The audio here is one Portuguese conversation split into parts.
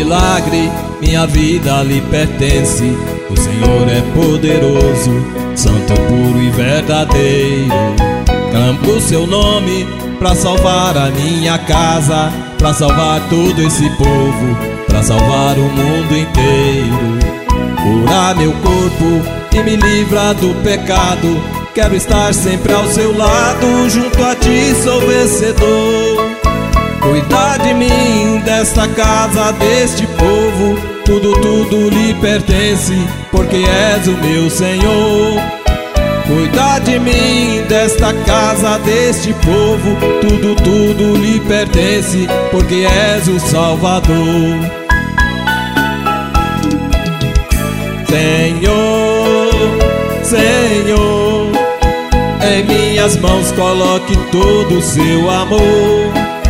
milagre, minha vida lhe pertence. O Senhor é poderoso, santo, puro e verdadeiro. Clamo o seu nome pra salvar a minha casa, pra salvar todo esse povo, pra salvar o mundo inteiro. Cura meu corpo e me livra do pecado. Quero estar sempre ao seu lado, junto a ti sou vencedor. Cuida de mim, desta casa, deste povo. Tudo lhe pertence, porque és o meu Senhor. Cuida de mim, desta casa, deste povo. Tudo lhe pertence, porque és o Salvador. Senhor, Senhor, em minhas mãos coloque todo o seu amor.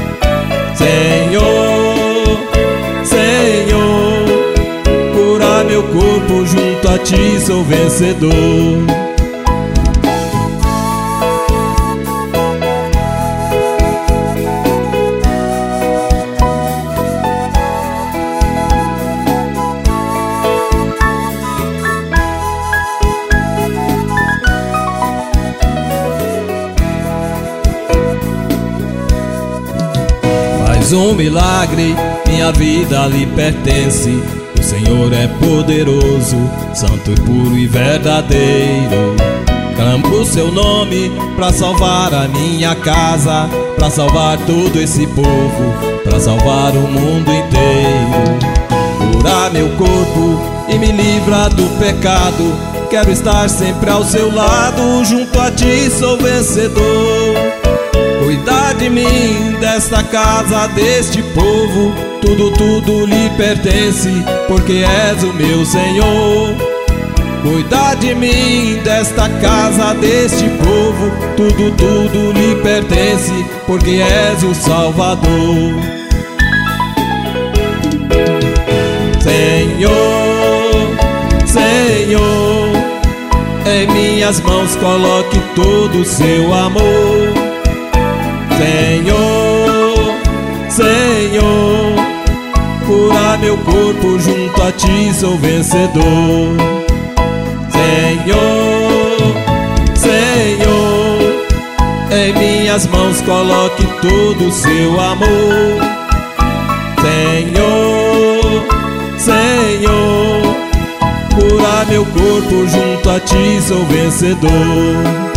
Senhor, Senhor, cura meu corpo, junto a ti sou vencedor. Um milagre, minha vida lhe pertence. O Senhor é poderoso, santo e puro e verdadeiro. Clamo o seu nome pra salvar a minha casa, pra salvar todo esse povo, pra salvar o mundo inteiro. Cura meu corpo e me livra do pecado. Quero estar sempre ao seu lado, junto a ti sou vencedor. Cuida de mim, desta casa, deste povo. Tudo lhe pertence, porque és o meu Senhor. Cuida de mim, desta casa, deste povo. Tudo lhe pertence, porque és o Salvador. Senhor, Senhor, em minhas mãos coloque todo o seu amor. Senhor, Senhor, cura meu corpo, junto a ti sou vencedor. Senhor, Senhor, em minhas mãos coloque todo o seu amor. Senhor, Senhor, cura meu corpo, junto a ti sou vencedor.